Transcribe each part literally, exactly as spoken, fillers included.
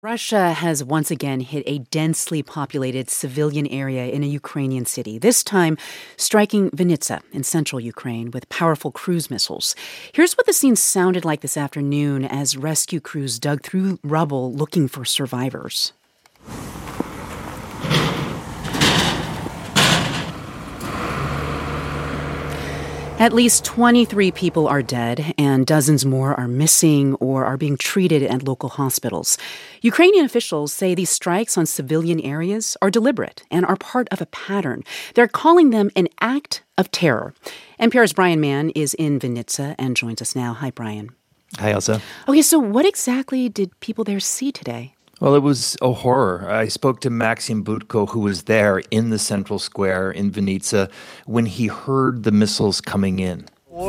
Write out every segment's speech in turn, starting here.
Russia has once again hit a densely populated civilian area in a Ukrainian city, this time striking Vinnytsia in central Ukraine with powerful cruise missiles. Here's what the scene sounded like this afternoon as rescue crews dug through rubble looking for survivors. At least twenty-three people are dead, and dozens more are missing or are being treated at local hospitals. Ukrainian officials say these strikes on civilian areas are deliberate and are part of a pattern. They're calling them an act of terror. N P R's Brian Mann is in Vinnytsia and joins us now. Hi, Brian. Hi, Elsa. Okay, so what exactly did people there see today? Well, it was a horror. I spoke to Maxim Budko, who was there in the central square in Vinnytsia when he heard the missiles coming in.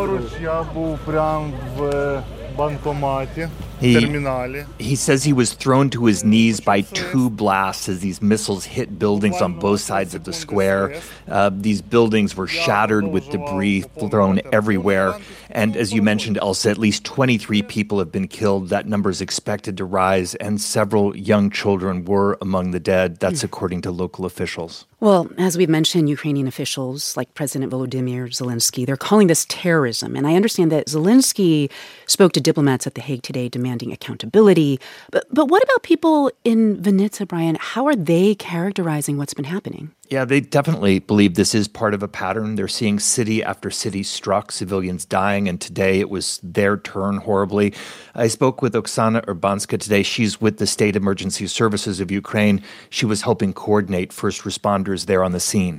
He, he says he was thrown to his knees by two blasts as these missiles hit buildings on both sides of the square. Uh, these buildings were shattered with debris thrown everywhere. And as you mentioned, Elsa, at least twenty-three people have been killed. That number is expected to rise, and several young children were among the dead. That's mm. according to local officials. Well, as we've mentioned, Ukrainian officials like President Volodymyr Zelensky, they're calling this terrorism. And I understand that Zelensky spoke to diplomats at The Hague today demanding accountability. But, but what about people in Vinnytsia, Brian? How are they characterizing what's been happening? Yeah, they definitely believe this is part of a pattern. They're seeing city after city struck, civilians dying, and today it was their turn horribly. I spoke with Oksana Urbanska today. She's with the State Emergency Services of Ukraine. She was helping coordinate first responders there on the scene.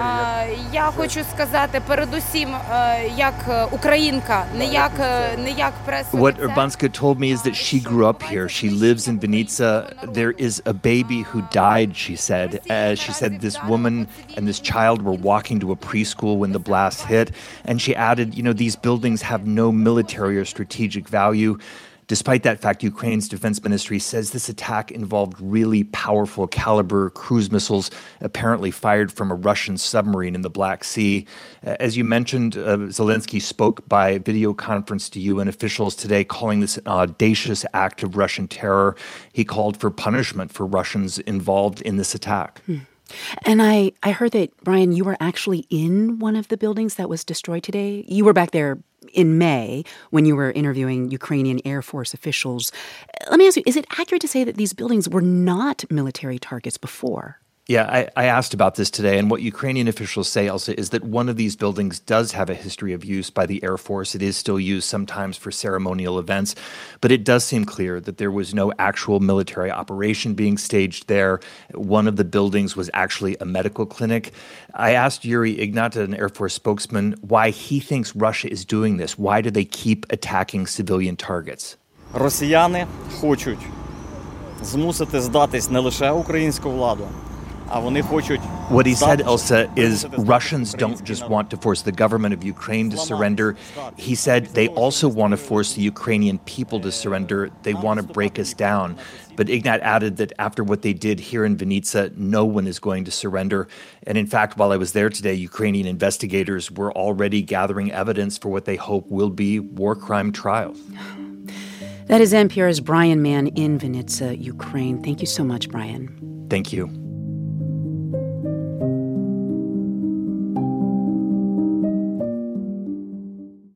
Я хочу сказати, передусім, як українка, не як, не як пресофіцер. What Urbanska told me is that she grew up here. She lives in Vinnytsia. There is a baby who died, she said. Uh, she said this woman and this child were walking to a preschool when the blast hit. And she added, you know, these buildings have no military or strategic value. Despite that fact, Ukraine's defense ministry says this attack involved really powerful caliber cruise missiles, apparently fired from a Russian submarine in the Black Sea. As you mentioned, uh, Zelensky spoke by video conference to U N officials today, calling this an audacious act of Russian terror. He called for punishment for Russians involved in this attack. Hmm. And I, I heard that, Brian, you were actually in one of the buildings that was destroyed today. You were back there in May when you were interviewing Ukrainian Air Force officials. Let me ask you, is it accurate to say that these buildings were not military targets before? Yeah, I, I asked about this today, and what Ukrainian officials say, Elsa, is that one of these buildings does have a history of use by the Air Force. It is still used sometimes for ceremonial events, but it does seem clear that there was no actual military operation being staged there. One of the buildings was actually a medical clinic. I asked Yuri Ignat, an Air Force spokesman, why he thinks Russia is doing this. Why do they keep attacking civilian targets? Росіяни хочуть змусити здатись не лише українську владу. What he said, Elsa, is Russians don't just want to force the government of Ukraine to surrender. He said they also want to force the Ukrainian people to surrender. They want to break us down. But Ignat added that after what they did here in Vinnytsia, no one is going to surrender. And in fact, while I was there today, Ukrainian investigators were already gathering evidence for what they hope will be war crime trials. That is N P R's Brian Mann in Vinnytsia, Ukraine. Thank you so much, Brian. Thank you.